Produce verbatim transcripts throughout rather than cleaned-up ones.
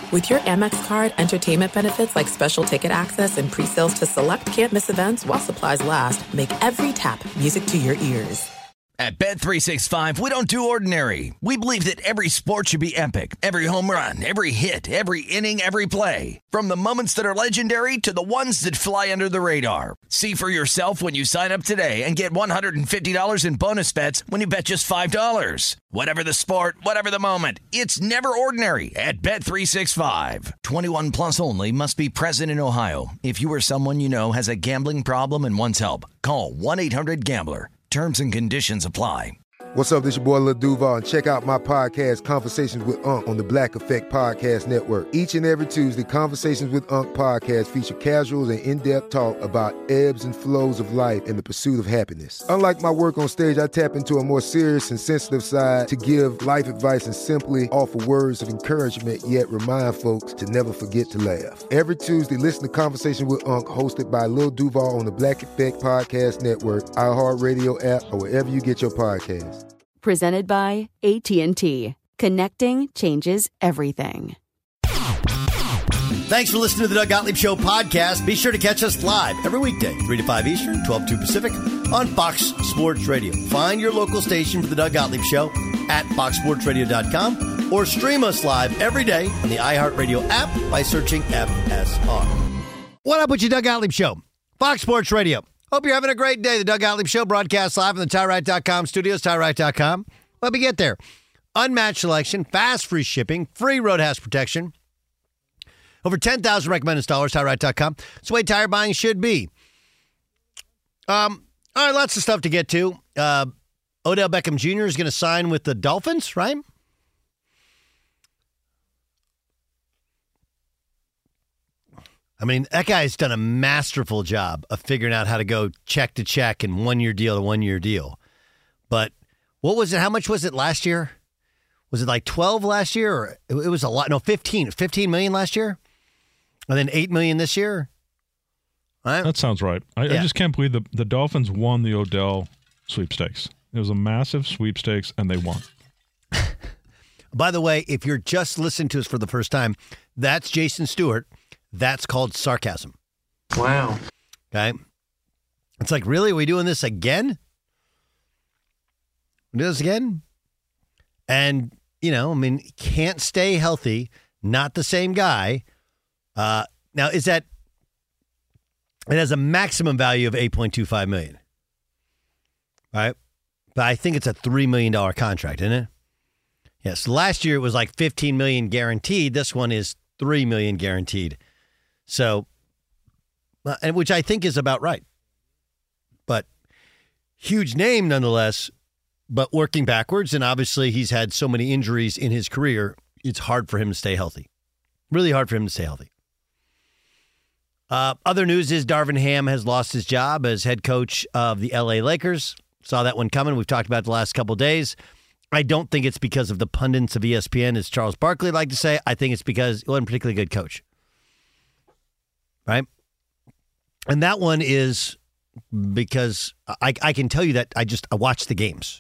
With your Amex card, entertainment benefits like special ticket access and pre-sales to select can't-miss events while supplies last make every tap music to your ears. At Bet three sixty-five, we don't do ordinary. We believe that every sport should be epic. Every home run, every hit, every inning, every play. From the moments that are legendary to the ones that fly under the radar. See for yourself when you sign up today and get one hundred fifty dollars in bonus bets when you bet just five dollars. Whatever the sport, whatever the moment, it's never ordinary at Bet three sixty-five. twenty-one plus only. Must be present in Ohio. If you or someone you know has a gambling problem and wants help, call one eight hundred gambler. Terms and conditions apply. What's up, this your boy Lil Duval, and check out my podcast, Conversations with Unc, on the Black Effect Podcast Network. Each and every Tuesday, Conversations with Unc podcast feature casual and in-depth talk about ebbs and flows of life and the pursuit of happiness. Unlike my work on stage, I tap into a more serious and sensitive side to give life advice and simply offer words of encouragement, yet remind folks to never forget to laugh. Every Tuesday, listen to Conversation with Unc, hosted by Lil Duval on the Black Effect Podcast Network, iHeartRadio app, or wherever you get your podcasts. Presented by A T and T. Connecting changes everything. Thanks for listening to the Doug Gottlieb Show podcast. Be sure to catch us live every weekday, three to five Eastern, twelve to two Pacific, on Fox Sports Radio. Find your local station for the Doug Gottlieb Show at fox sports radio dot com or stream us live every day on the iHeartRadio app by searching F S R. What up with you, Doug Gottlieb Show? Fox Sports Radio. Hope you're having a great day. The Doug Gottlieb Show broadcasts live from the Tire Right dot com studios, Tire Right dot com. Let me get there. Unmatched selection, fast free shipping, free road hazard protection. Over ten thousand recommended installers, Tire Right dot com. It's the way tire buying should be. Um, all right, lots of stuff to get to. Uh, Odell Beckham Junior is going to sign with the Dolphins, right? I mean, that guy's done a masterful job of figuring out how to go check to check and one-year deal to one-year deal. But what was it? How much was it last year? Was it like twelve last year? Or it, it was a lot. No, fifteen. fifteen million last year? And then eight million this year? Right? That sounds right. I, yeah. I just can't believe the, the Dolphins won the Odell sweepstakes. It was a massive sweepstakes, and they won. By the way, if you're just listening to us for the first time, that's Jason Stewart. That's called sarcasm. Wow. Okay. It's like, really? Are we doing this again? We do this again? And, you know, I mean, can't stay healthy. Not the same guy. Uh, now, is that, it has a maximum value of eight point two five million dollars. All right. But I think it's a three million dollars contract, isn't it? Yes. Last year it was like fifteen million dollars guaranteed. This one is three million dollars guaranteed. So, and which I think is about right. But huge name nonetheless, but working backwards. And obviously he's had so many injuries in his career, it's hard for him to stay healthy. Really hard for him to stay healthy. Uh, other news is Darvin Ham has lost his job as head coach of the L A Lakers. Saw that one coming. We've talked about it the last couple of days. I don't think it's because of the pundits of E S P N, as Charles Barkley liked to say. I think it's because he wasn't a particularly good coach. Right? And that one is because I, I can tell you that I just I watch the games.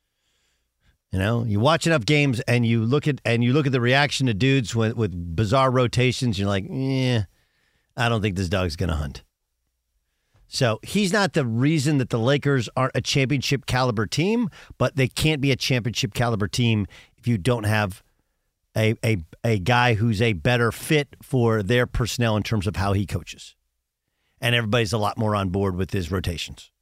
You know, you watch enough games and you look at and you look at the reaction to dudes with, with bizarre rotations. You're like, yeah, I don't think this dog's going to hunt. So he's not the reason that the Lakers aren't a championship caliber team, but they can't be a championship caliber team if you don't have a a a guy who's a better fit for their personnel in terms of how he coaches. And everybody's a lot more on board with his rotations.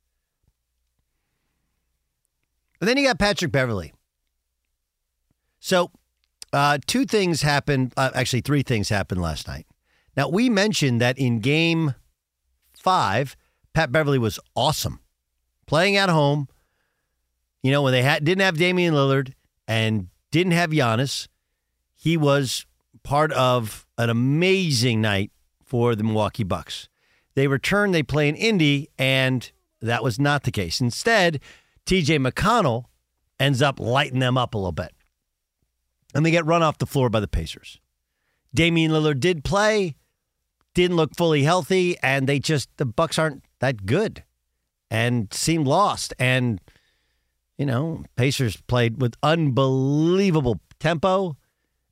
And then you got Patrick Beverley. So uh, two things happened, uh, actually three things happened last night. Now, we mentioned that in game five, Pat Beverley was awesome. Playing at home, you know, when they had, didn't have Damian Lillard and didn't have Giannis, he was part of an amazing night for the Milwaukee Bucks. They return, they play in Indy, and that was not the case. Instead, T J McConnell ends up lighting them up a little bit. And they get run off the floor by the Pacers. Damian Lillard did play, didn't look fully healthy, and they just, the Bucks aren't that good and seemed lost. And, you know, Pacers played with unbelievable tempo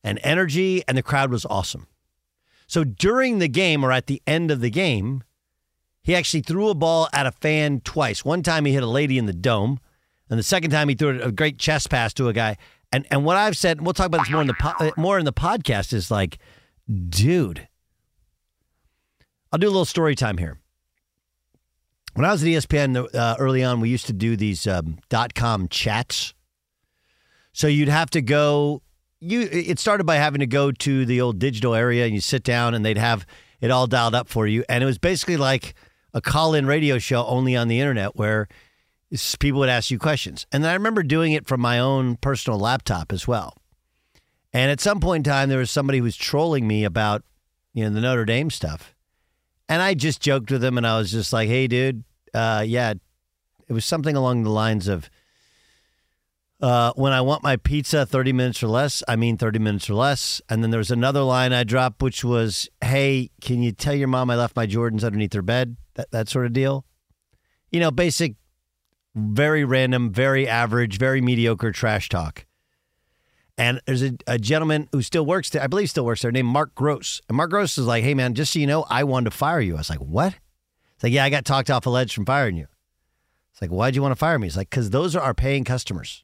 and energy, and the crowd was awesome. So during the game or at the end of the game, he actually threw a ball at a fan twice. One time he hit a lady in the dome, and the second time he threw a great chest pass to a guy. And and what I've said, and we'll talk about this more in the po- more in the podcast, is like, dude, I'll do a little story time here. When I was at E S P N uh, early on, we used to do these um, dot-com chats. So you'd have to go, you. It started by having to go to the old digital area, and you sit down, and they'd have it all dialed up for you. And it was basically like a call-in radio show only on the internet where people would ask you questions. And then I remember doing it from my own personal laptop as well. And at some point in time, there was somebody who was trolling me about, you know, the Notre Dame stuff. And I just joked with him, and I was just like, hey, dude, uh, yeah, it was something along the lines of, uh, when I want my pizza thirty minutes or less, I mean thirty minutes or less. And then there was another line I dropped, which was, hey, can you tell your mom I left my Jordans underneath her bed? That, that sort of deal. You know, basic, very random, very average, very mediocre trash talk. And there's a, a gentleman who still works there, I believe still works there, named Mark Gross. And Mark Gross is like, hey, man, just so you know, I wanted to fire you. I was like, what? It's like, yeah, I got talked off a ledge from firing you. It's like, why'd you want to fire me? It's like, because those are our paying customers.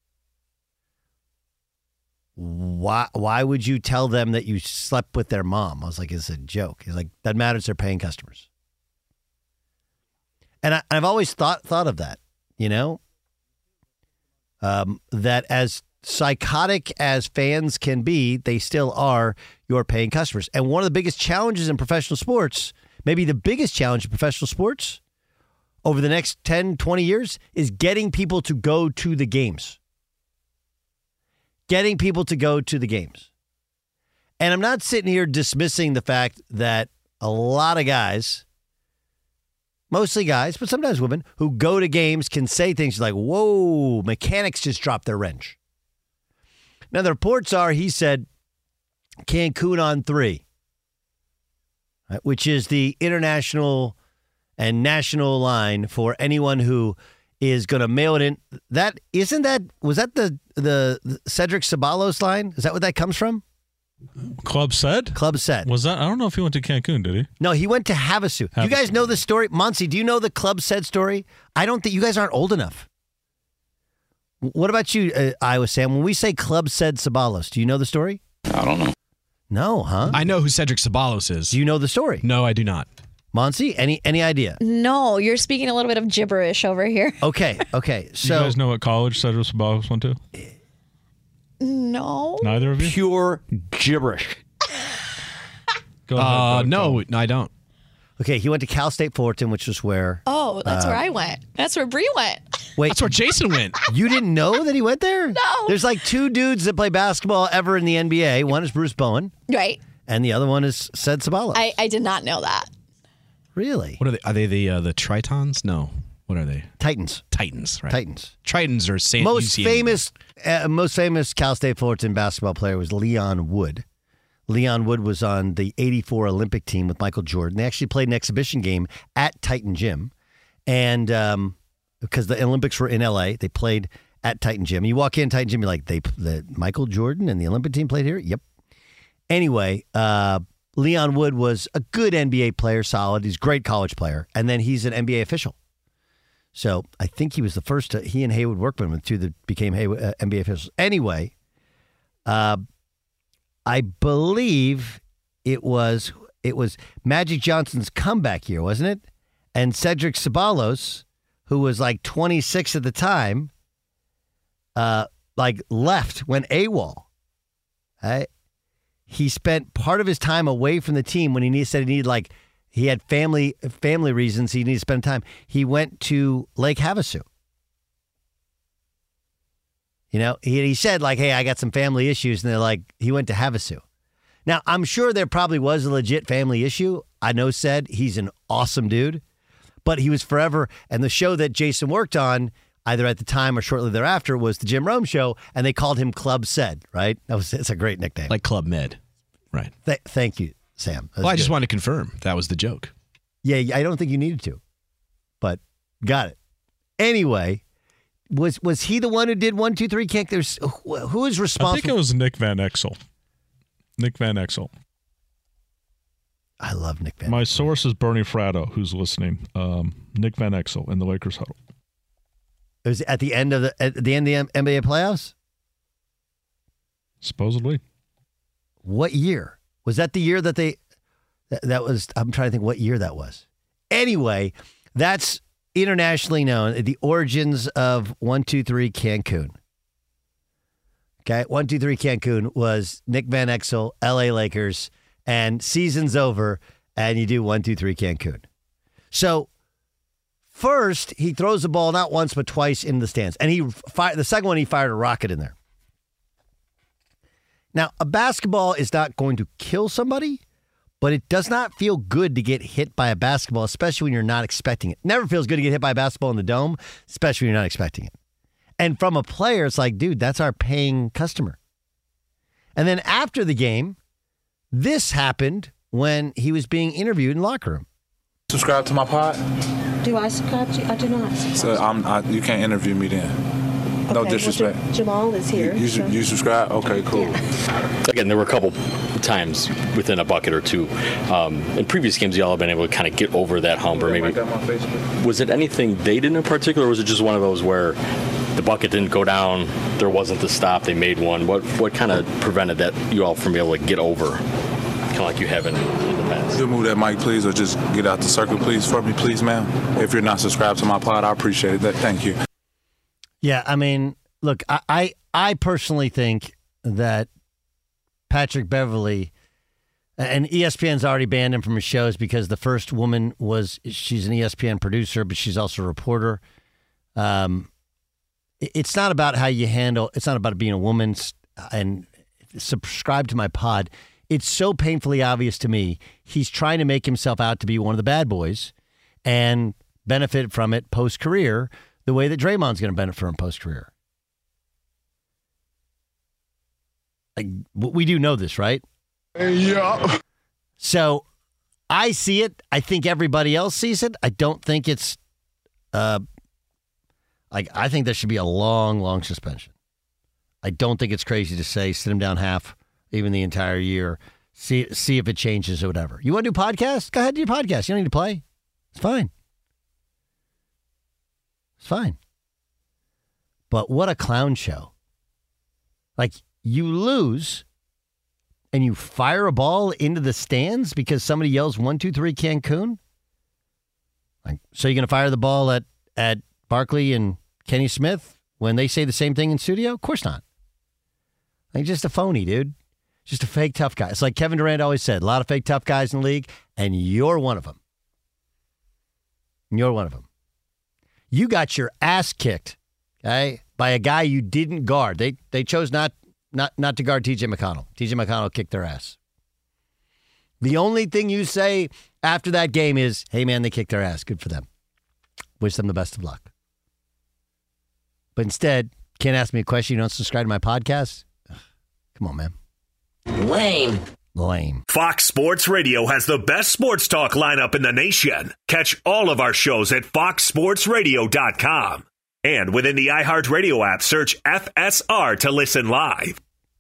Why Why would you tell them that you slept with their mom? I was like, it's a joke. He's like, that matters, they're paying customers. And I, I've always thought thought of that, you know, um, that as psychotic as fans can be, they still are your paying customers. And one of the biggest challenges in professional sports, maybe the biggest challenge in professional sports over the next ten, twenty years, is getting people to go to the games. Getting people to go to the games. And I'm not sitting here dismissing the fact that a lot of guys, mostly guys, but sometimes women, who go to games can say things like, whoa, mechanics just dropped their wrench. Now, the reports are, he said, Cancun on three, right, which is the international and national line for anyone who is going to mail it in. That isn't that, was that the, the, the Cedric Ceballos line? Is that what that comes from? Club Said? Club Said. Was that? I don't know if he went to Cancun, did he? No, he went to Havasu. Havasu. You guys know the story? Monsi, do you know the Club Said story? I don't think, you guys aren't old enough. What about you, uh, Iowa Sam? When we say Club Said Ceballos, do you know the story? I don't know. No, huh? I know who Cedric Ceballos is. Do you know the story? No, I do not. Monsi, any any idea? No, you're speaking a little bit of gibberish over here. Okay, okay. So, you guys know what college Cedric Ceballos went to? No. Neither of you? Pure gibberish. Go ahead, Uh, Doug, no, Tom. no, I don't. okay, he went to Cal State Fullerton, which was where... Oh, that's Uh, where I went. That's where Bree went. Wait, That's where Jason went. you didn't know that he went there? No. There's like two dudes that play basketball ever in the N B A. One is Bruce Bowen, Right. and the other one is Ced Ceballos. I, I did not know that. Really? What are they? Are they the uh, the Tritons? No. What are they? Titans. Titans, right? Titans. Tritons are San Most U C. famous, uh, most famous Cal State Fullerton basketball player was Leon Wood. Leon Wood was on the eighty-four Olympic team with Michael Jordan. They actually played an exhibition game at Titan Gym. And um, because the Olympics were in L A, they played at Titan Gym. You walk in Titan Gym, you're like, they, the Michael Jordan and the Olympic team played here? Yep. Anyway, uh, Leon Wood was a good N B A player, solid. He's a great college player. And then he's an N B A official. So I think he was the first to, he and Haywood Workman were the two that became Haywood, uh, N B A officials. Anyway, uh, I believe it was it was Magic Johnson's comeback year, wasn't it? And Cedric Ceballos, who was like twenty-six at the time, uh, like left, went AWOL. Right? He spent part of his time away from the team when he needed, said he needed like he had family family reasons he needed to spend time. He went to Lake Havasu. You know, he, he said like, hey, I got some family issues. And they're like, he went to Havasu. Now, I'm sure there probably was a legit family issue. I know said he's an awesome dude, but he was forever. And the show that Jason worked on, either at the time or shortly thereafter, was the Jim Rome Show. And they called him Club Said, right? That was, it's a great nickname. Like Club Med. Right. Th- thank you, Sam. Well, I just wanted to confirm that was the joke. Yeah, I don't think you needed to, but got it. Anyway, was was he the one who did one, two, three kick? There's who, who is responsible? I think it was Nick Van Exel. Nick Van Exel. I love Nick Van My Exel. source is Bernie Fratto, who's listening. Um, Nick Van Exel in the Lakers huddle. It was at the end of the at the end of the N B A playoffs? Supposedly. What year? Was that the year that they that, that was I'm trying to think what year that was. Anyway, that's internationally known, the origins of one two three Cancun. Okay, one two three Cancun was Nick Van Exel, L A Lakers, and season's over, and you do one two three Cancun. So first, he throws the ball not once but twice in the stands, and he fired the second one. He fired a rocket in there. Now, a basketball is not going to kill somebody, but it does not feel good to get hit by a basketball, especially when you're not expecting it. Never feels good to get hit by a basketball in the dome, especially when you're not expecting it. And from a player, it's like, dude, that's our paying customer. And then after the game, this happened when he was being interviewed in the locker room. Subscribe to my pod? Do I subscribe to you? I do not. So I'm, I, you can't interview me then. No Okay, disrespect. well, Jamal is here. You, you, so- you subscribe? Okay, cool. Again, there were a couple times within a bucket or two. Um, in previous games, y'all have been able to kind of get over that hump, or maybe. Was it anything they did in particular, or was it just one of those where the bucket didn't go down, there wasn't the stop, they made one? What what kind of prevented that you all from being able to get over, kind of like you have in, in the past? You move that mic, please, or just get out the circle, please, for me, please, ma'am. If you're not subscribed to my pod, I appreciate it. Thank you. Yeah, I mean, look, I, I, I personally think that Patrick Beverley, and E S P N's already banned him from his shows because the first woman was, she's an E S P N producer, but she's also a reporter. Um, it's not about how you handle, it's not about being a woman and subscribe to my pod. It's so painfully obvious to me. He's trying to make himself out to be one of the bad boys and benefit from it post-career the way that Draymond's going to benefit from post-career. Like, we do know this, right? Yeah. So I see it. I think everybody else sees it. I don't think it's, uh, like, I think there should be a long, long suspension. I don't think it's crazy to say sit him down half, even the entire year, see see if it changes or whatever. You want to do podcasts? Go ahead and do your podcast. You don't need to play. It's fine. It's fine. But what a clown show. Like, you lose and you fire a ball into the stands because somebody yells one, two, three, Cancun? Like, so you're going to fire the ball at, at Barkley and Kenny Smith when they say the same thing in studio? Of course not. Like, just a phony, dude. Just a fake tough guy. It's like Kevin Durant always said, a lot of fake tough guys in the league, and you're one of them. You're one of them. You got your ass kicked, okay, by a guy you didn't guard. They they chose not not not to guard T J McConnell. T J McConnell kicked their ass. The only thing you say after that game is, hey, man, they kicked their ass. Good for them. Wish them the best of luck. But instead, can't ask me a question. You don't subscribe to my podcast? Ugh, come on, man. Lame. Lame. Fox Sports Radio has the best sports talk lineup in the nation. Catch all of our shows at fox sports radio dot com. And within the iHeartRadio app, search F S R to listen live.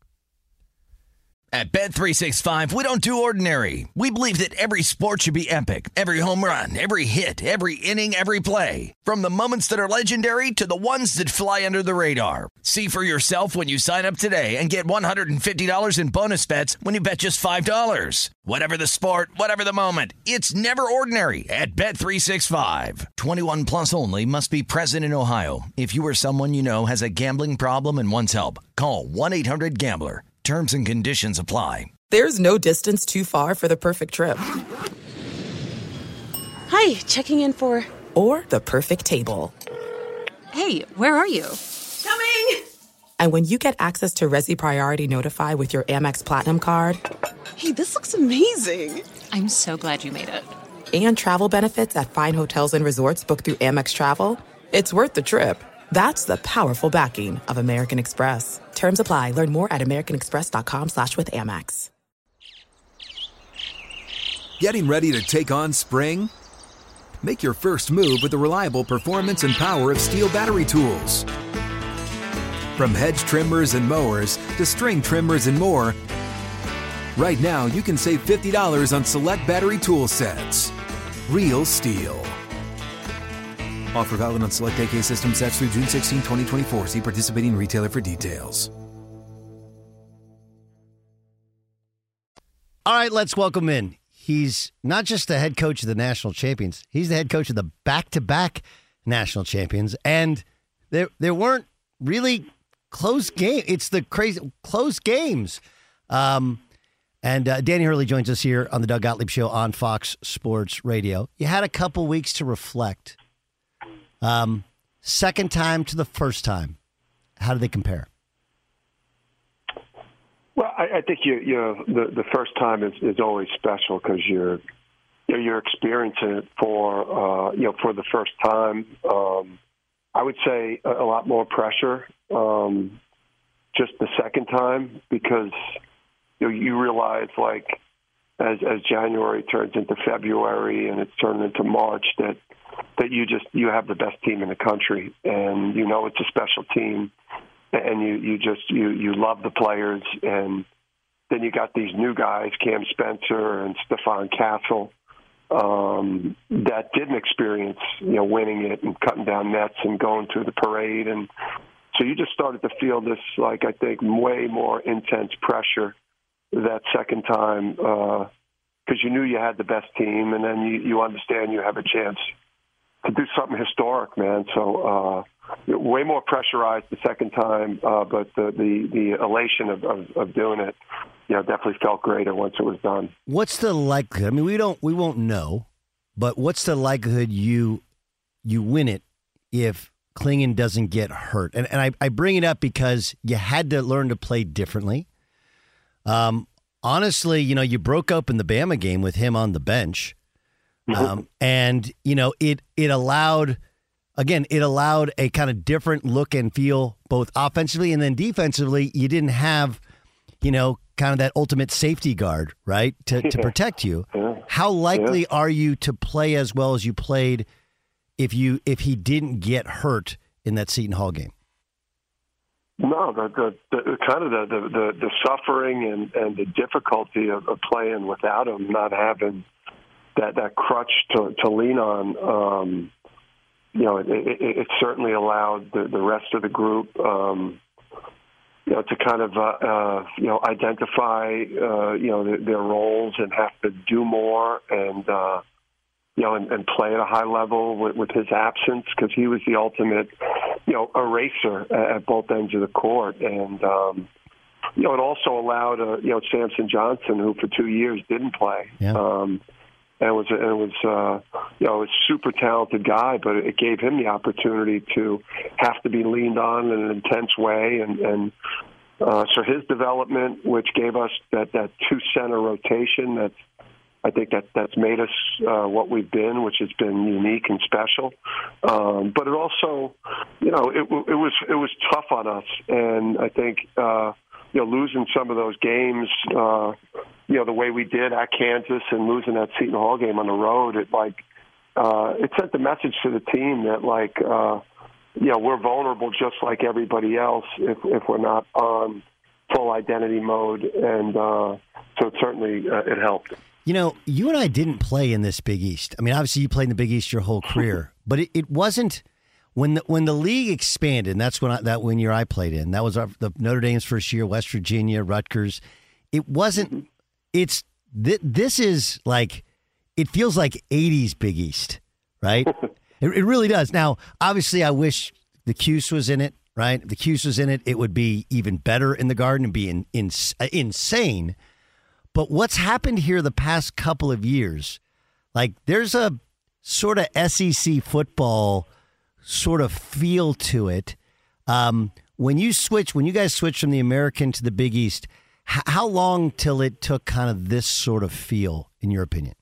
At Bet three sixty-five, we don't do ordinary. We believe that every sport should be epic. Every home run, every hit, every inning, every play. From the moments that are legendary to the ones that fly under the radar. See for yourself when you sign up today and get one hundred fifty dollars in bonus bets when you bet just five dollars. Whatever the sport, whatever the moment, it's never ordinary at Bet three sixty-five. twenty-one plus only. Must be present in Ohio. If you or someone you know has a gambling problem and wants help, call one eight hundred gambler. Terms and conditions apply. There's no distance too far for the perfect trip. Hi, checking in for... Or the perfect table. Hey, where are you? Coming! And when you get access to Resi Priority Notify with your Amex Platinum card... Hey, this looks amazing. I'm so glad you made it. And travel benefits at fine hotels and resorts booked through Amex Travel, it's worth the trip. That's the powerful backing of American Express. Terms apply. Learn more at americanexpress.com slash with Amex. Getting ready to take on spring? Make your first move with the reliable performance and power of Steel battery tools. From hedge trimmers and mowers to string trimmers and more, Right now, you can save fifty dollars on select battery tool sets. Real STIHL. Offer valid on select A K system sets through June sixteenth, twenty twenty-four. See participating retailer for details. All right, let's welcome in. He's not just the head coach of the national champions. He's the head coach of the back-to-back national champions. And there there weren't really close games. It's the crazy close games. Um, and uh, Danny Hurley joins us here on the Doug Gottlieb Show on Fox Sports Radio. You had a couple weeks to reflect. Um, second time to the first time. How do they compare? Well, I, I think you, you know, the, the first time is, is always special because you're you know, you're experiencing it for uh, you know for the first time. Um, I would say a, a lot more pressure um, just the second time because you know, you realize like as as January turns into February and it's turned into March that that you just you have the best team in the country and you know it's a special team. And you, you just you, you love the players, and then you got these new guys, Cam Spencer and Stephon Castle, um, that didn't experience you know winning it and cutting down nets and going through the parade, and so you just started to feel this like I think way more intense pressure that second time because uh, you knew you had the best team, and then you, you understand you have a chance to do something historic, man. So. Uh, Way more pressurized the second time, uh, but the, the, the elation of, of, of doing it, you know, definitely felt greater once it was done. What's the likelihood? I mean, we don't, we won't know, but what's the likelihood you you win it if Clingan doesn't get hurt? And and I, I bring it up because you had to learn to play differently. Um, honestly, you know, you broke open the Bama game with him on the bench, um, and you know, it it allowed. Again, it allowed a kind of different look and feel both offensively and then defensively. You didn't have, you know, kind of that ultimate safety guard, right, to, to protect you. Yeah. How likely yeah. are you to play as well as you played if you if he didn't get hurt in that Seton Hall game? No, the, the, the kind of the, the, the, the suffering and, and the difficulty of, of playing without him, not having that, that crutch to, to lean on, um, you know, it, it, it certainly allowed the, the rest of the group, um, you know, to kind of, uh, uh, you know, identify, uh, you know, their, their roles and have to do more and, uh, you know, and, and play at a high level with, with his absence because he was the ultimate, you know, eraser at, at both ends of the court. And, um, you know, it also allowed, uh, you know, Samson Johnson, who for two years didn't play. Yeah. Um, And it was, it was uh, you know, a super talented guy, but it gave him the opportunity to have to be leaned on in an intense way. And, and uh, so his development, which gave us that, that two-center rotation, that's, I think that that's made us uh, what we've been, which has been unique and special. Um, but it also, you know, it, it was it was tough on us. And I think, uh, you know, losing some of those games, uh, you know, the way we did at Kansas and losing that Seton Hall game on the road, it like uh, it sent the message to the team that like, uh, you know, we're vulnerable just like everybody else if if we're not on full identity mode, and uh, so it certainly uh, it helped. You know, you and I didn't play in this Big East. I mean, obviously you played in the Big East your whole career, but it, it wasn't when the when the league expanded. And that's when I, that when year I played in. That was our, the Notre Dame's first year, West Virginia, Rutgers. It wasn't. It's th- this is like it feels like eighties Big East, right? it, it really does. Now, obviously, I wish the Cuse was in it, right? If the Cuse was in it, it would be even better in the Garden and be in, in, insane. But what's happened here the past couple of years, like there's a sort of S E C football sort of feel to it. Um, when you switch, when you guys switch from the American to the Big East, h- how long till it took kind of this sort of feel, in your opinion?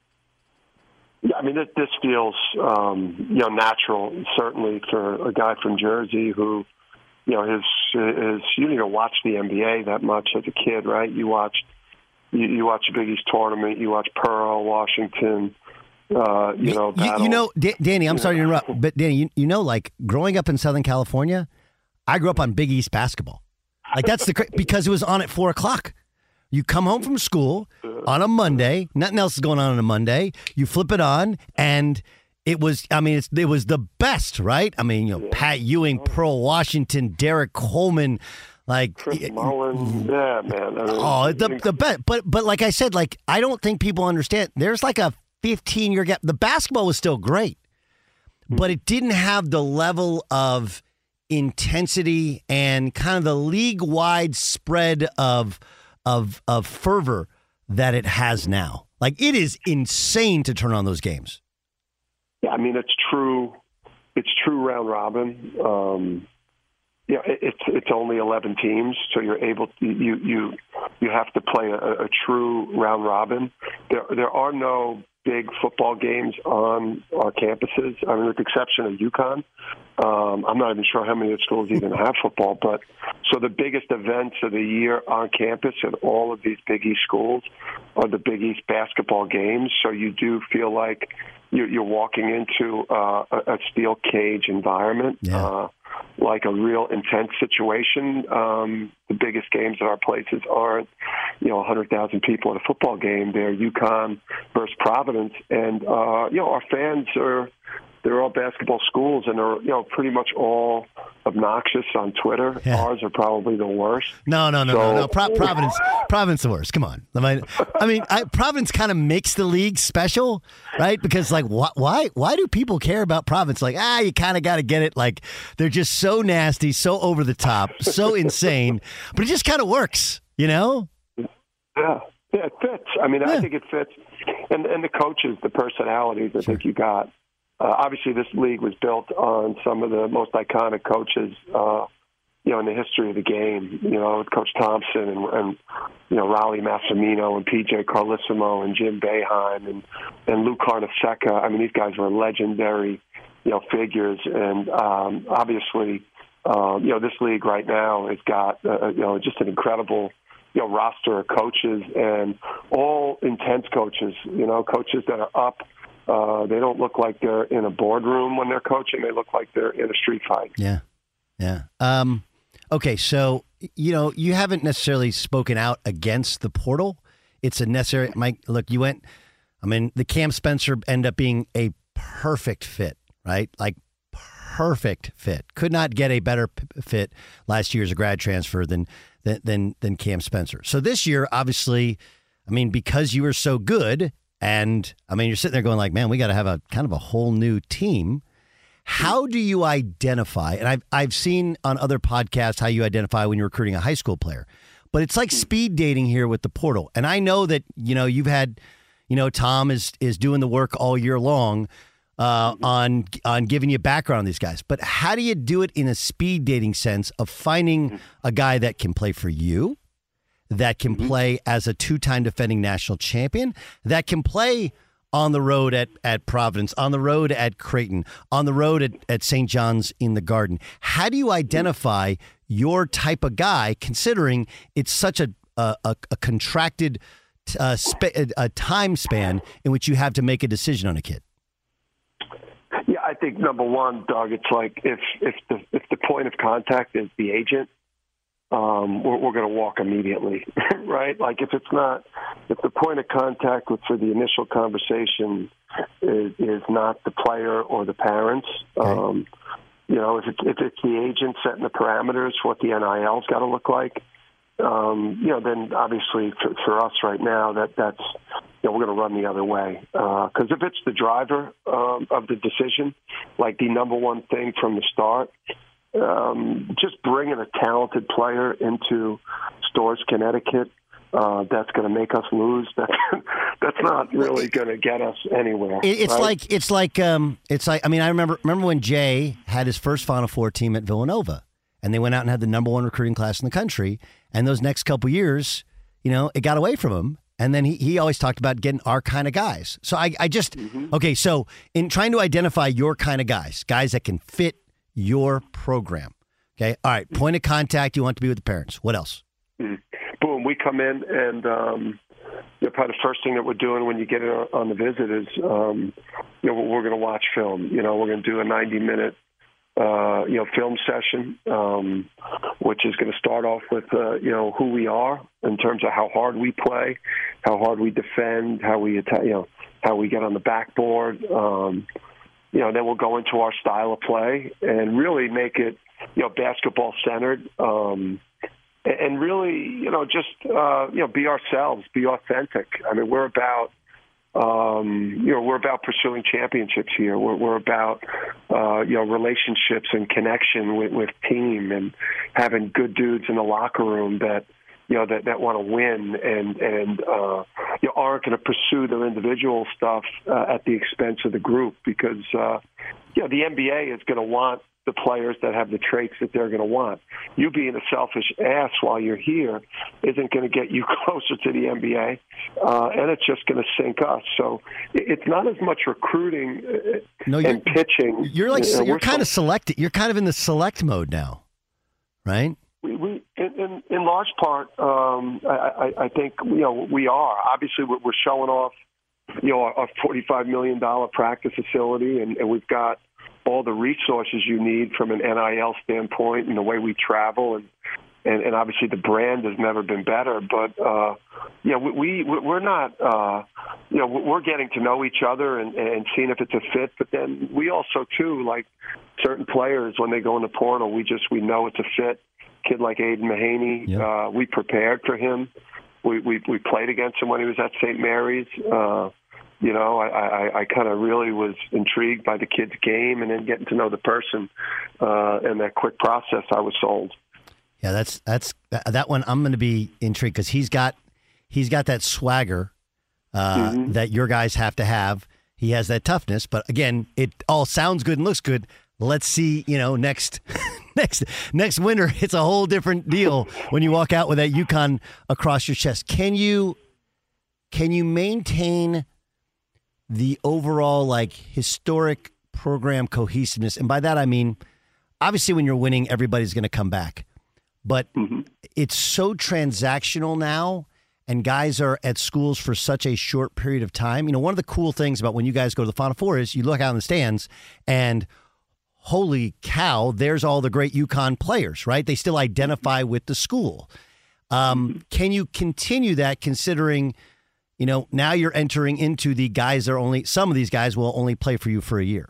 Yeah, I mean, it, this feels, um, you know, natural, certainly for a guy from Jersey who, you know, his, his, you didn't even watch the N B A that much as a kid, right? You watched, you, you watch the Big East tournament, you watch Pearl, Washington, uh, you know, you, you know, D- Danny, I'm sorry to interrupt, but Danny, you, you know, like growing up in Southern California, I grew up on Big East basketball. Like that's the, because it was on at four o'clock. You come home from school on a Monday. Nothing else is going on on a Monday. You flip it on, and it was. I mean, it's, it was the best, right? I mean, you know, Pat Ewing, Pearl Washington, Derek Coleman, like Chris Mullen. Yeah, man. I mean, oh, the the best. But but like I said, like I don't think people understand. There's like a fifteen year gap. The basketball was still great, but it didn't have the level of intensity and kind of the league wide spread of. Of, of fervor that it has now. Like, it is insane to turn on those games. Yeah, I mean, it's true. It's true round robin. Um, yeah, it, it's it's only eleven teams, so you're able to, you you you have to play a, a true round robin. There there are no big football games on our campuses. I mean, with the exception of UConn. Um, I'm not even sure how many of the schools even have football, but so the biggest events of the year on campus at all of these Big East schools are the Big East basketball games. So you do feel like you're, you're walking into uh, a, a steel cage environment, yeah. uh, like a real intense situation. Um, the biggest games at our places aren't, you know, one hundred thousand people at a football game. They're UConn versus Providence, and uh, you know, our fans are. They're all basketball schools, and they're, you know, pretty much all obnoxious on Twitter. Yeah. Ours are probably the worst. No, no, no, so, no, no. Pro- Providence, Providence, the worst. Come on. I mean, I mean, I, Providence kind of makes the league special, right? Because, like, wh- why, why do people care about Providence? Like, ah, you kind of got to get it. Like, they're just so nasty, so over the top, so insane, but it just kind of works, you know? Yeah, yeah, it fits. I mean, yeah. I think it fits, and and the coaches, the personalities. I sure. think you got. Uh, obviously, this league was built on some of the most iconic coaches, uh, you know, in the history of the game. You know, Coach Thompson and, and you know, Raleigh Massimino and P J Carlissimo and Jim Boeheim and, and Lou Carnesecca. I mean, these guys were legendary, you know, figures. And um, obviously, uh, you know, this league right now has got, uh, you know, just an incredible, you know, roster of coaches and all intense coaches. You know, coaches that are up. Uh, they don't look like they're in a boardroom when they're coaching. They look like they're in a street fight. Yeah, yeah. Um, okay, so, you know, you haven't necessarily spoken out against the portal. It's a necessary – Mike, look, you went – I mean, the Cam Spencer ended up being a perfect fit, right? Like, perfect fit. Could not get a better p- fit last year as a grad transfer than, than, than, than Cam Spencer. So this year, obviously, I mean, because you were so good – and, I mean, you're sitting there going like, man, we got to have a kind of a whole new team. How do you identify, and I've, I've seen on other podcasts how you identify when you're recruiting a high school player, but it's like speed dating here with the portal. And I know that, you know, you've had, you know, Tom is is doing the work all year long uh, on, on giving you background on these guys. But how do you do it in a speed dating sense of finding a guy that can play for you, that can play as a two-time defending national champion, that can play on the road at, at Providence, on the road at Creighton, on the road at, at Saint John's in the Garden? How do you identify your type of guy, considering it's such a a, a contracted uh, sp- a time span in which you have to make a decision on a kid? Yeah, I think number one, Doug, it's like if if the if the point of contact is the agent, Um, we're, we're going to walk immediately, right? Like if it's not, if the point of contact with, for the initial conversation is, is not the player or the parents, okay. um, you know, if it's, if it's the agent setting the parameters for what the N I L's got to look like, um, you know, then obviously for, for us right now, that that's, you know, we're going to run the other way. Because uh, if it's the driver um, of the decision, like the number one thing from the start, Um, just bringing a talented player into Storrs, Connecticut, uh, that's going to make us lose. That's that's not really going to get us anywhere. It, it's right? like it's like um, it's like I mean I remember remember when Jay had his first Final Four team at Villanova, and they went out and had the number one recruiting class in the country. And those next couple years, you know, it got away from him. And then he, he always talked about getting our kind of guys. So I I just mm-hmm. okay. So in trying to identify your kind of guys, guys that can fit your program. Okay. All right. Point of contact. You want to be with the parents. What else? Mm-hmm. Boom. We come in and, um, you know, probably the first thing that we're doing when you get in on the visit is, um, you know, we're going to watch film. You know, we're going to do a ninety minute uh, you know, film session, um, which is going to start off with, uh, you know, who we are in terms of how hard we play, how hard we defend, how we, atta- you know, how we get on the backboard. Um, you know, then we'll go into our style of play and really make it, you know, basketball centered. Um, and really, you know, just, uh, you know, be ourselves, be authentic. I mean, we're about, um, you know, we're about pursuing championships here. We're, we're about, uh, you know, relationships and connection with, with team and having good dudes in the locker room that, you know, that, that want to win and, and uh, you know, aren't going to pursue their individual stuff uh, at the expense of the group because, uh, you know, the N B A is going to want the players that have the traits that they're going to want. You being a selfish ass while you're here isn't going to get you closer to the N B A, uh, and it's just going to sink us. So it's not as much recruiting no, and pitching. You're like you know, you're kind of select. You're kind of in the select mode now, right? We, we in, in, in large part, um, I, I, I think you know we are. Obviously, we're, we're showing off, you know, a forty-five million dollars practice facility, and, and we've got all the resources you need from an N I L standpoint and the way we travel. And, and, and obviously the brand has never been better. But, uh, you know, we, we, we're not, uh, you know, we're getting to know each other and, and seeing if it's a fit. But then we also, too, like certain players, when they go in the portal, we just, we know it's a fit. Kid like Aiden Mahaney, yeah. uh, we prepared for him. We, we, we played against him when he was at Saint Mary's. Uh, You know, I, I, I kind of really was intrigued by the kid's game and then getting to know the person. Uh, and that quick process, I was sold. Yeah, that's that's that one. I'm going to be intrigued because he's got he's got that swagger uh, mm-hmm. that your guys have to have. He has that toughness, but again, it all sounds good and looks good. Let's see, you know, next next next winter, it's a whole different deal when you walk out with that UConn across your chest. Can you can you maintain the overall like historic program cohesiveness? And by that, I mean, obviously when you're winning, everybody's going to come back, but mm-hmm. it's so transactional now and guys are at schools for such a short period of time. You know, one of the cool things about when you guys go to the Final Four is you look out in the stands and holy cow, there's all the great UConn players, right? They still identify with the school. Um, can you continue that considering, you know, now you're entering into the guys that are only, some of these guys will only play for you for a year?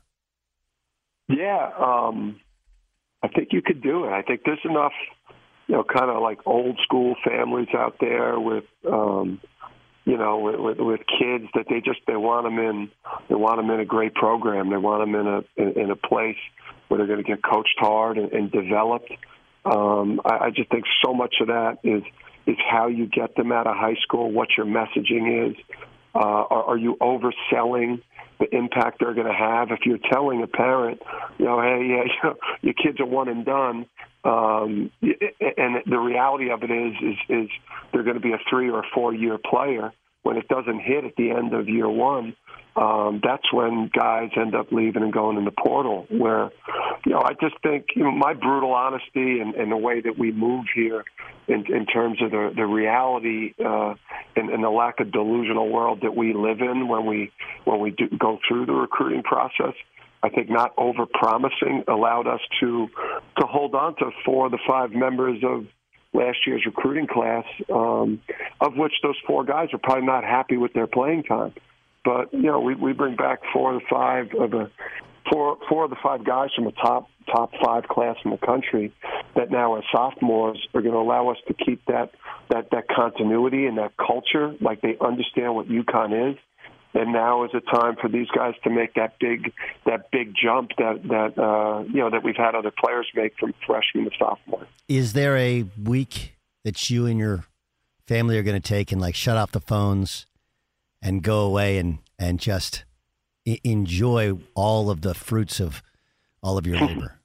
Yeah, um, I think you could do it. I think there's enough, you know, kind of like old school families out there with, um, you know, with, with, with kids that they just, they want them in, they want them in a great program. They want them in a, in, in a place where they're going to get coached hard and, and developed. Um, I, I just think so much of that is, is how you get them out of high school, what your messaging is. Uh, are, are you overselling the impact they're going to have? If you're telling a parent, you know, hey, yeah, you know, your kids are one and done, um, and the reality of it is, is, is they're going to be a three or four year player. When it doesn't hit at the end of year one, um, that's when guys end up leaving and going in the portal. Where, you know, I just think, you know, my brutal honesty and, and the way that we move here in, in terms of the, the reality uh, and, and the lack of delusional world that we live in when we when we do go through the recruiting process, I think not over-promising allowed us to to hold on to four of the five members of last year's recruiting class, um, of which those four guys are probably not happy with their playing time. But, you know, we, we bring back four of the five of the four four of the five guys from the top top five class in the country that now are sophomores are going to allow us to keep that that that continuity and that culture, like they understand what UConn is. And now is a time for these guys to make that big that big jump that that uh, you know that we've had other players make from freshman to sophomore. Is there a week that you and your family are going to take and like shut off the phones and go away and and just I- enjoy all of the fruits of all of your labor?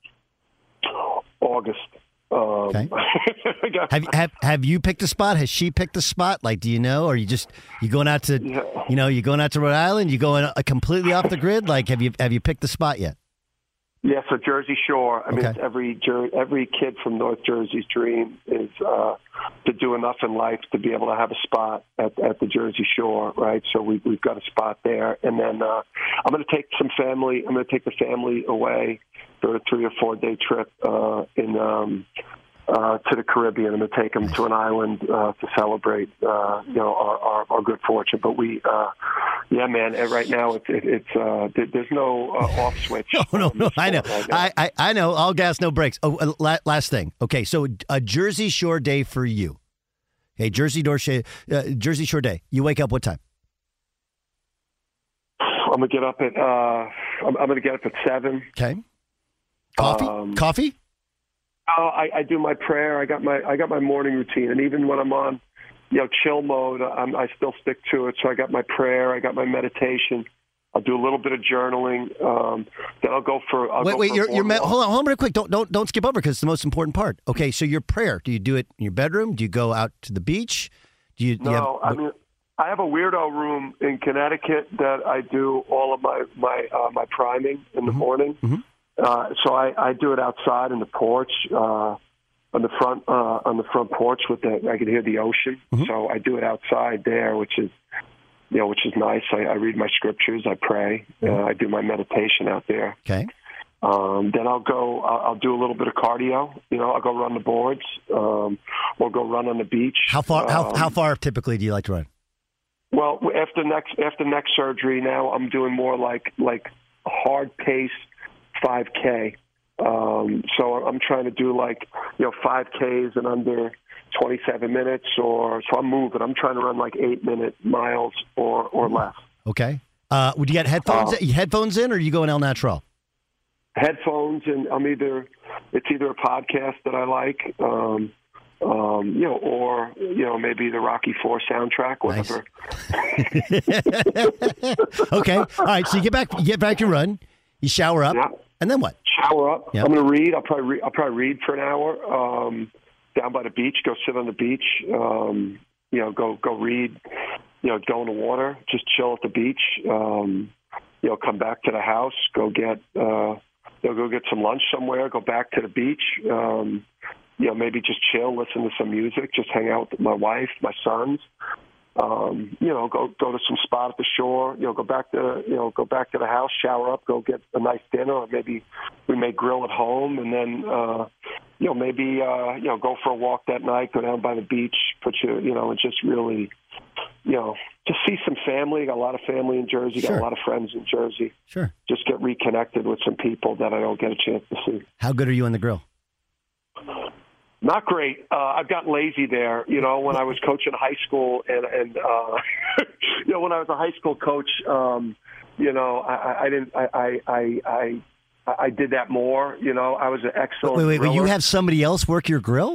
August. Um, okay. have, have have you picked a spot? Has she picked a spot? Like, do you know? Or you just you going out to yeah. you know you going out to Rhode Island? You going uh, completely off the grid? Like, have you have you picked the spot yet? Yeah, so Jersey Shore. I okay. mean, it's every every kid from North Jersey's dream is uh, to do enough in life to be able to have a spot at, at the Jersey Shore, right? So we, we've got a spot there. And then uh, I'm going to take some family. I'm going to take the family away for a three or four day trip uh, in um, uh, to the Caribbean. I'm going to take them to an island uh, to celebrate, uh, you know, our, our, our good fortune. But we, uh, yeah, man, right now it's it, it's uh, there's no uh, off switch. no, no, no. I know. Right I, I I know. All gas, no brakes. Oh, uh, last thing. Okay, so a Jersey Shore day for you. Okay, Jersey Shore, uh, Jersey Shore day. You wake up what time? I'm gonna get up at. Uh, I'm, I'm gonna get up at seven. Okay. Coffee. Um, Coffee. Oh, I, I do my prayer. I got my I got my morning routine, and even when I'm on, you know, chill mode, I'm, I still stick to it. So I got my prayer. I got my meditation. I'll do a little bit of journaling. Um, then I'll go for. I'll wait, go wait. for You're, you're me- walk. hold on, hold on, real quick. Don't, don't, don't skip over because it's the most important part. Okay, so your prayer. Do you do it in your bedroom? Do you go out to the beach? Do you? Do No, you have, I mean, I have a weirdo room in Connecticut that I do all of my my uh, my priming in the mm-hmm. morning. Mm-hmm. Uh, so I, I do it outside in the porch, uh, on the front uh, on the front porch with the I can hear the ocean. Mm-hmm. So I do it outside there, which is you know which is nice. I, I read my scriptures, I pray, mm-hmm. uh, I do my meditation out there. Okay. Um, then I'll go. I'll, I'll do a little bit of cardio. You know, I'll go run the boards, um, or go run on the beach. How far? How Um, how far typically do you like to run? Well, after next after neck surgery, now I'm doing more like like hard pace five K. Um, so I'm trying to do like you know five Ks in under twenty-seven minutes, or so I'm moving. I'm trying to run like eight minute miles or or less. Okay. Uh, would you get headphones? Uh, headphones in, or are you going El Natural? Headphones, and I'm either it's either a podcast that I like. Um, Um, you know, or you know, maybe the Rocky Four soundtrack, whatever. Nice. Okay, all right. So you get back, you get back, you run, you shower up, Yeah. and then what? Shower up. Yep. I'm going to read. I'll probably re- I'll probably read for an hour um, down by the beach. Go sit on the beach. Um, you know, go go read. You know, go in the water. Just chill at the beach. Um, you know, come back to the house. Go get. Uh, you know, go get some lunch somewhere. Go back to the beach. Um, you know, maybe just chill, listen to some music, just hang out with my wife, my sons. Um, you know, go go to some spot at the shore. You know, go back to you know go back to the house, shower up, go get a nice dinner, or maybe we may grill at home, and then uh, you know maybe uh, you know go for a walk that night, go down by the beach, put you you know, and just really you know just see some family. Got a lot of family in Jersey, got Sure. a lot of friends in Jersey. Sure. Just get reconnected with some people that I don't get a chance to see. How good are you on the grill? Not great. Uh, I've gotten lazy there. You know, when I was coaching high school, and and uh, you know, when I was a high school coach, um, you know, I, I didn't. I, I I I I did that more. You know, I was an excellent. Wait, wait, wait. You griller. have somebody else work your grill?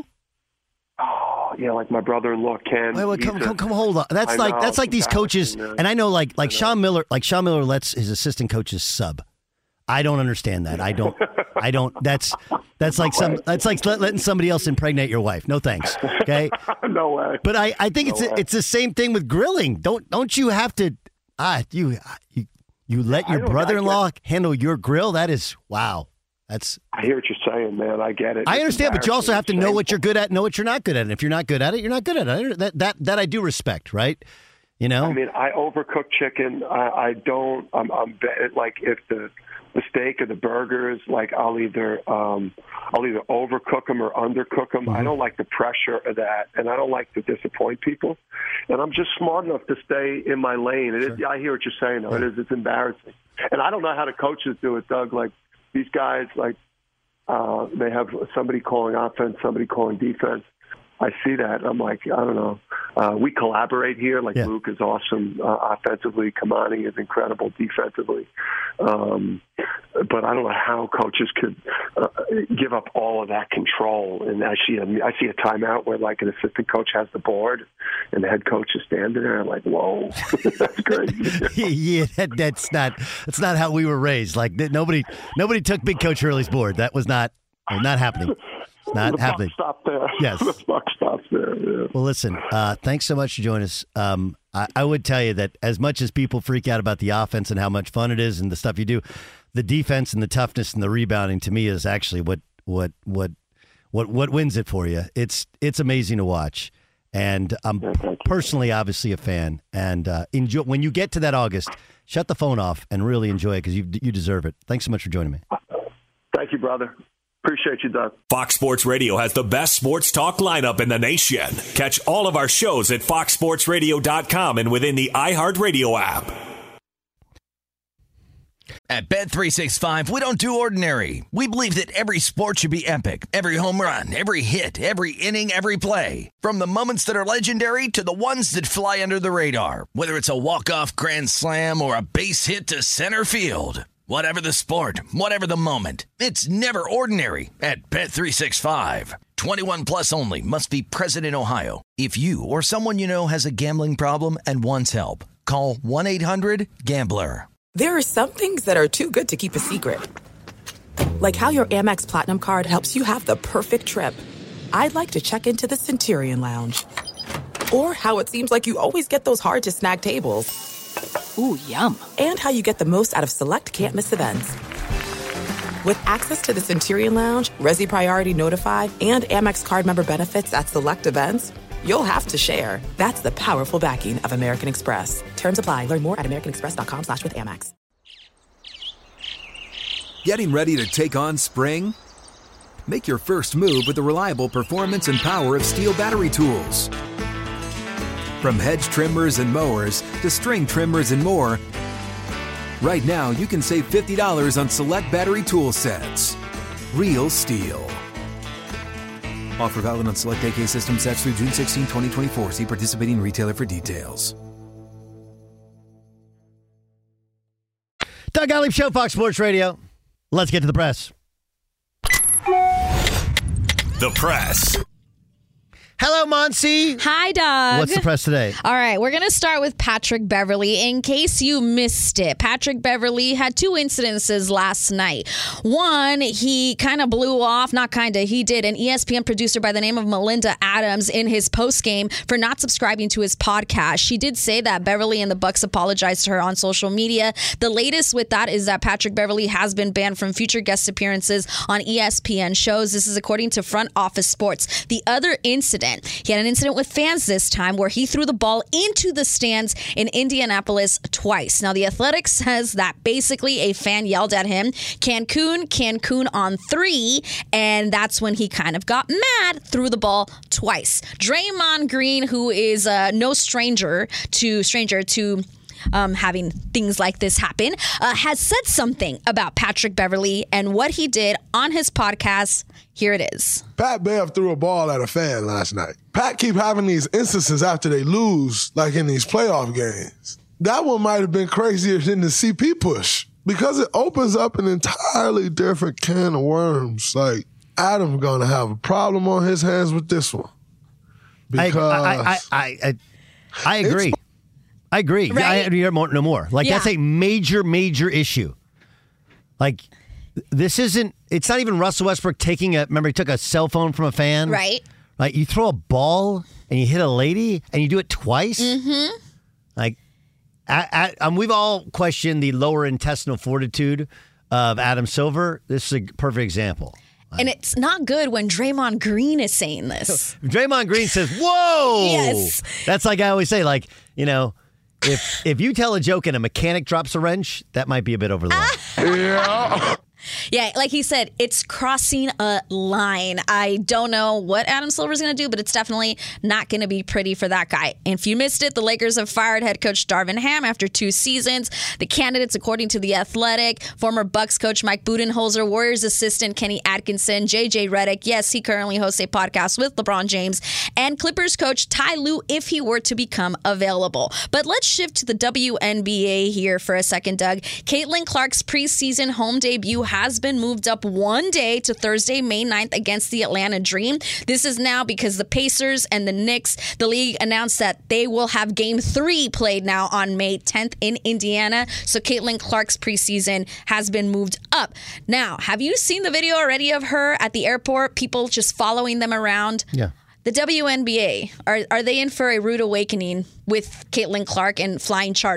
Oh, yeah, like my brother-in-law Ken. Wait, wait, He's come, a- come, come, hold on. That's I like know, that's like these it's coaches, embarrassing, man. and I know like like Sean Miller, like Sean Miller lets his assistant coaches sub. I don't understand that. I don't. I don't. That's that's like some. That's like let, letting somebody else impregnate your wife. No thanks. Okay. No way. But I, I think No it's way. a, it's the same thing with grilling. Don't don't you have to? Ah, you you you let I your don't- I brother-in-law handle your grill? That is wow. That's. I hear what you're saying, man. I get it. I It's understand, but you also have to know embarrassing. what you're good at, know what you're not good at. And if you're not good at it, you're not good at it. That that that I do respect, right? You know. I mean, I overcook chicken. I, I don't. I'm, I'm be- like if the the steak or the burgers, like I'll either um, I'll either overcook them or undercook them. Mm-hmm. I don't like the pressure of that, and I don't like to disappoint people. And I'm just smart enough to stay in my lane. It is, I hear what you're saying, though. It is. It's embarrassing, and I don't know how the coaches do it, Doug. Like these guys, like uh, they have somebody calling offense, somebody calling defense. I see that. I'm like, I don't know. Uh, we collaborate here. Like Yeah. Luke is awesome uh, offensively. Kamani is incredible defensively. Um, but I don't know how coaches could uh, give up all of that control. And I see a, I see a timeout where like an assistant coach has the board and the head coach is standing there. I'm like, whoa, that's crazy. yeah, that, that's not that's not how we were raised. Like that, nobody nobody took Big Coach Hurley's board. That was not not happening. It's not the happening. buck stopped there. Yes. The buck stops there. Yeah. Well, listen. Uh, thanks so much for joining us. Um, I, I would tell you that as much as people freak out about the offense and how much fun it is and the stuff you do, the defense and the toughness and the rebounding to me is actually what what what what what wins it for you. It's it's amazing to watch. And I'm personally, obviously, a fan. And uh, enjoy when you get to that August, shut the phone off and really enjoy it because you you deserve it. Thanks so much for joining me. Thank you, brother. Appreciate you, Doug. Fox Sports Radio has the best sports talk lineup in the nation. Catch all of our shows at fox sports radio dot com and within the iHeartRadio app. At Bet three sixty-five, we don't do ordinary. We believe that every sport should be epic. Every home run, every hit, every inning, every play. From the moments that are legendary to the ones that fly under the radar. Whether it's a walk-off grand slam or a base hit to center field. Whatever the sport, whatever the moment, it's never ordinary at Bet three sixty-five. twenty-one plus only. Must be present in Ohio. If you or someone you know has a gambling problem and wants help, call one eight hundred gambler. There are some things that are too good to keep a secret. Like how your Amex Platinum card helps you have the perfect trip. I'd like to check into the Centurion Lounge. Or how it seems like you always get those hard-to-snag tables. Ooh, yum. And how you get the most out of select can't-miss events. With access to the Centurion Lounge, Resi Priority Notify, and Amex card member benefits at select events, you'll have to share. That's the powerful backing of American Express. Terms apply. Learn more at americanexpress.com slash with Amex. Getting ready to take on spring? Make your first move with the reliable performance and power of Steel battery tools. From hedge trimmers and mowers to string trimmers and more, right now you can save fifty dollars on select battery tool sets. Real Steel. Offer valid on select A K system sets through June sixteenth, twenty twenty-four. See participating retailer for details. Doug Gottlieb Show, Fox Sports Radio. Let's get to the press. The press. Hello, Monsi. Hi, Doug. What's the press today? All right, we're going to start with Patrick Beverley. In case you missed it, Patrick Beverley had two incidences last night. One, he kind of blew off, not kind of, he did, an E S P N producer by the name of Melinda Adams in his postgame for not subscribing to his podcast. She did say that Beverley and the Bucks apologized to her on social media. The latest with that is that Patrick Beverley has been banned from future guest appearances on E S P N shows. This is according to Front Office Sports. The other incident, he had an incident with fans this time where he threw the ball into the stands in Indianapolis twice. Now, The Athletic says that basically a fan yelled at him, Cancun, Cancun on three, and that's when he kind of got mad, threw the ball twice. Draymond Green, who is uh, no stranger to stranger to Um, having things like this happen, uh, has said something about Patrick Beverley and what he did on his podcast. Here it is. Pat Bev threw a ball at a fan last night. Pat keep having these instances after they lose, like in these playoff games. That one might have been crazier than the C P push because it opens up an entirely different can of worms. Like, Adam's going to have a problem on his hands with this one. Because I, I, I, I, I, I agree. I agree. Right? I, I, more, no more. Like, Yeah. that's a major, major issue. Like, this isn't, it's not even Russell Westbrook taking a, remember he took a cell phone from a fan? Right. Like, you throw a ball and you hit a lady and you do it twice? Mm-hmm. Like, I, I, um, we've all questioned the lower intestinal fortitude of Adam Silver. This is a perfect example. And it's not good when Draymond Green is saying this. Draymond Green says, whoa! Yes. That's like I always say, like, you know, if if you tell a joke and a mechanic drops a wrench, that might be a bit over the line. yeah. Yeah, like he said, it's crossing a line. I don't know what Adam Silver's going to do, but it's definitely not going to be pretty for that guy. And if you missed it, the Lakers have fired head coach Darvin Ham after two seasons. The candidates, according to The Athletic, former Bucks coach Mike Budenholzer, Warriors assistant Kenny Atkinson, J J Redick, yes, he currently hosts a podcast with LeBron James, and Clippers coach Ty Lue if he were to become available. But let's shift to the W N B A here for a second, Doug. Caitlin Clark's preseason home debut has been moved up one day to Thursday, May ninth against the Atlanta Dream. This is now because the Pacers and the Knicks, the league announced that they will have game three played now on May tenth in Indiana. So Caitlin Clark's preseason has been moved up. Now, have you seen the video already of her at the airport? People just following them around? Yeah. The W N B A, are, are they in for a rude awakening with Caitlin Clark and flying charter?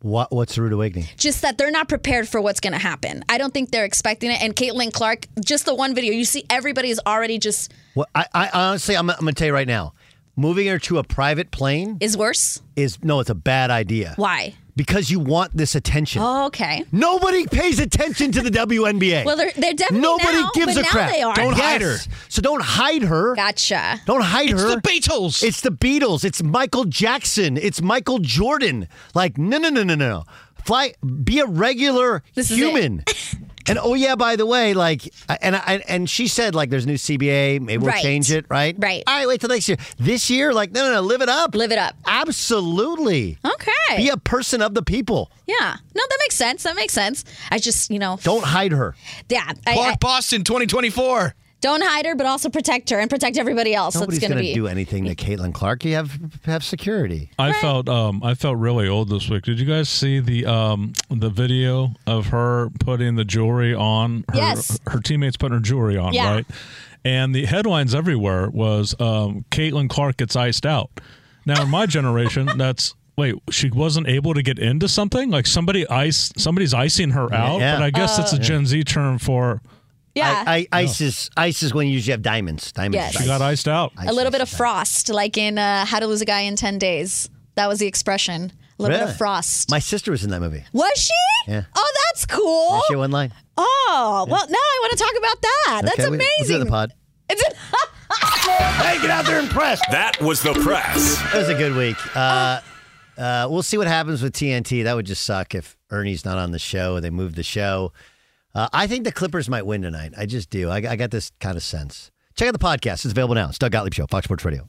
What What's the rude awakening? Just that they're not prepared for what's going to happen. I don't think they're expecting it. And Caitlin Clark, just the one video, you see everybody is already just... Well, I, I honestly, I'm, I'm going to tell you right now, moving her to a private plane... Is worse? Is No, it's a bad idea. Why? Because you want this attention. Oh, okay. Nobody pays attention to the W N B A. Well, they're, they're definitely Nobody now, gives but a now crap. they are. Don't hide her. So don't hide her. Gotcha. Don't hide it's her. It's the Beatles. It's the Beatles. It's Michael Jackson. It's Michael Jordan. Like, no, no, no, no, no. Fly. Be a regular this human. And oh yeah, by the way, like, and I, and she said like, there's a new C B A. Maybe we'll right. change it, right? Right. All right, wait till next year. This year, like, no, no, no, live it up. Live it up. Absolutely. Okay. Be a person of the people. Yeah. No, that makes sense. That makes sense. I just, you know. Don't hide her. Yeah. I, Clark I, Boston twenty twenty-four. Don't hide her, but also protect her and protect everybody else. Nobody's That's going to be. do anything to Caitlin Clark. You have have security. I Right. felt um I felt really old this week. Did you guys see the um the video of her putting the jewelry on? Her, Yes. her teammates putting her jewelry on, Yeah. right? And the headlines everywhere was um Caitlin Clark gets iced out. Now in my generation, that's wait, she wasn't able to get into something? Like somebody ice somebody's icing her out? Yeah. But I guess Uh, it's a Gen Z term for Yeah. I, I, ice is ice is when you usually have diamonds. Diamonds. Yes. is she ice. got iced out. Ice a little is bit of ice. frost, like in uh, How to Lose a Guy in ten days. That was the expression. A little bit Really? of frost. My sister was in that movie. Was she? Yeah. Oh, that's cool. Yeah, she had one line. Oh, well, now I want to talk about that. That's Okay, we- amazing. We'll do the pod. It's Hey, get out there and press. That was the press. That was a good week. Uh, uh, we'll see what happens with T N T. That would just suck if Ernie's not on the show. They moved the show. Uh, I think the Clippers might win tonight. I just do. I, I got this kind of sense. Check out the podcast. It's available now. It's Doug Gottlieb Show, Fox Sports Radio.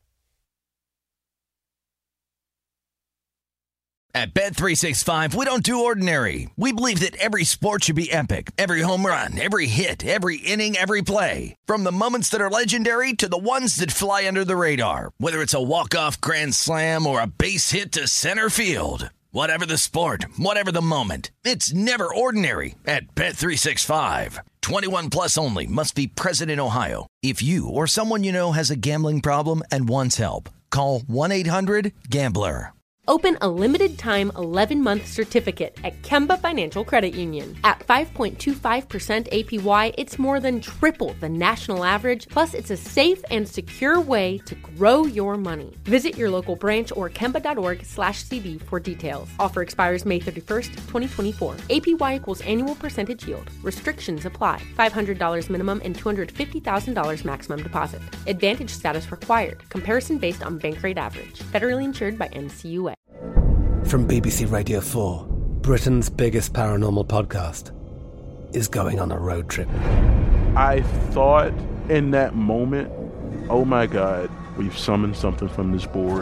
At Bet three sixty-five, we don't do ordinary. We believe that every sport should be epic. Every home run, every hit, every inning, every play. From the moments that are legendary to the ones that fly under the radar. Whether it's a walk-off grand slam or a base hit to center field. Whatever the sport, whatever the moment. It's never ordinary at Bet three sixty-five. twenty-one plus only. Must be present in Ohio. If you or someone you know has a gambling problem and wants help, call one eight hundred gambler. Open a limited-time eleven-month certificate at Kemba Financial Credit Union. At five point two five percent A P Y, it's more than triple the national average, plus it's a safe and secure way to grow your money. Visit your local branch or kemba.org slash CD for details. Offer expires May thirty-first, twenty twenty-four. A P Y equals annual percentage yield. Restrictions apply. five hundred dollars minimum and two hundred fifty thousand dollars maximum deposit. Advantage status required. Comparison based on bank rate average. Federally insured by N C U A. From B B C Radio four, Britain's biggest paranormal podcast is going on a road trip. I thought in that moment, oh my God, we've summoned something from this board.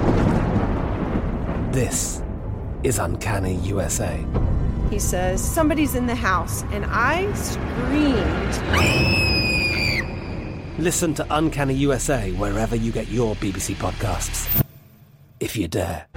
This is Uncanny U S A. He says, somebody's in the house, and I screamed. Listen to Uncanny U S A wherever you get your B B C podcasts, if you dare.